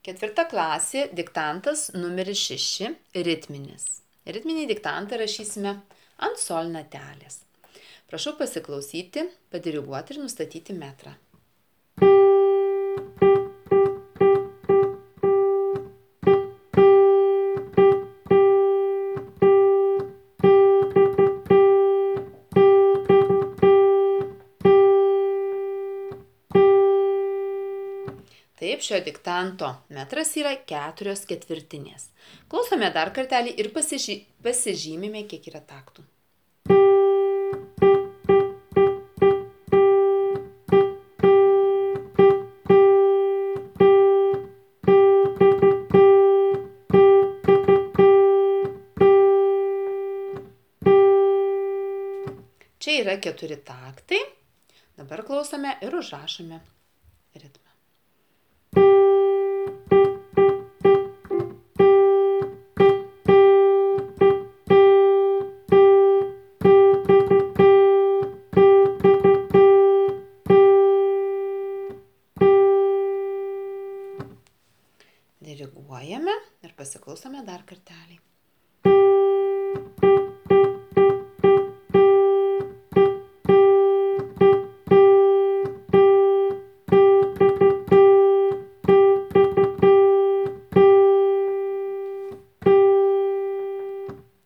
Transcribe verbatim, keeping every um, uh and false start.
Ketvirta klasė, diktantas numeris šeši, ritminis. Ritminį diktantą rašysime ant solnatelės. Prašau pasiklausyti, padiriguoti ir nustatyti metrą. Taip, šio diktanto metras yra keturios ketvirtinės. Klausome dar kartelį ir pasižy, pasižymime, kiek yra taktų. Čia yra keturi taktai. Dabar klausome ir užrašome ritmą. Diriguojame ir pasiklausome dar kartelį.